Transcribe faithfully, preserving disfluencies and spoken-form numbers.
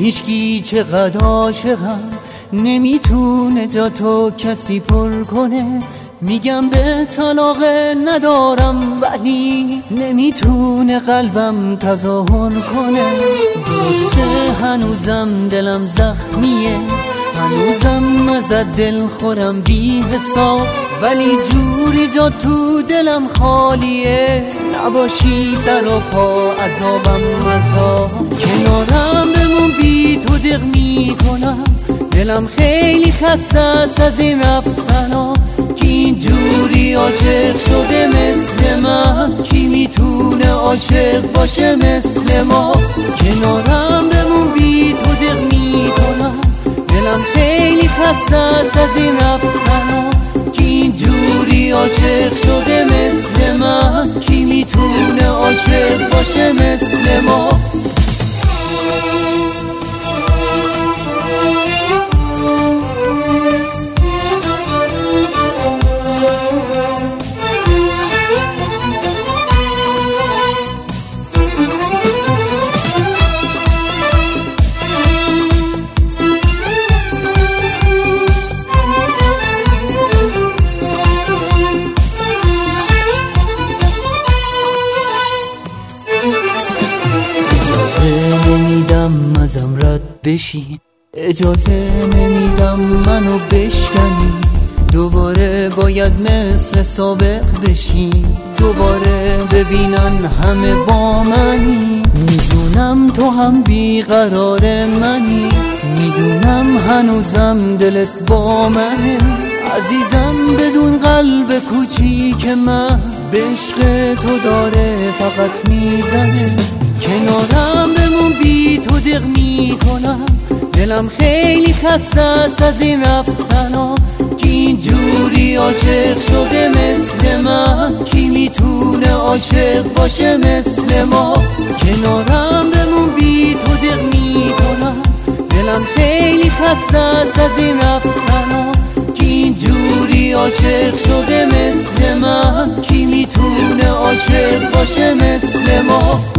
هیچکی چقدر عاشقم نمیتونه جا تو کسی پر کنه. میگم به طلاقه ندارم ولی نمیتونه قلبم تظاهر کنه. درسته هنوزم دلم زخمیه، هنوزم ازت دل خورم بی حساب، ولی جوری جا تو دلم خالیه. نباشی سر و پا عذابم عذاب، کنارم بمون بی تو دق میکنم. دلم خیلی خسته است از این رفتنا، کی اینجوری عاشق شده مثل من؟ کی میتونه عاشق باشه مثل ما؟ کنارم بمون بی تو دق میکنم. دلم خیلی خسته است از این رفتنا، کی اینجوری عاشق شده مثل من؟ کی میتونه عاشق باشه مثل ما؟ نمیدم ازم رد بشی، اجازه نمیدم منو بشکنی. دوباره باید مثل سابق بشی، دوباره ببینن همه با منی. میدونم تو هم بیقرار منی، میدونم هنوزم دلت با منه. عزیزم بدون قلب کوچیک من به عشق تو داره فقط میزنه. کنارم بمون بی تو دق میکنم. دلم خیلی خسته است از این رفتنا، کی اینجوری عاشق شده مثل من؟ کی میتونه عاشق باشه مثل ما؟ کنارم بمون بی تو دق میکنم. دلم خیلی خسته است از این رفتنا، کی اینجوری عاشق شده مثل من؟ کی میتونه عاشق باشه مثل ما؟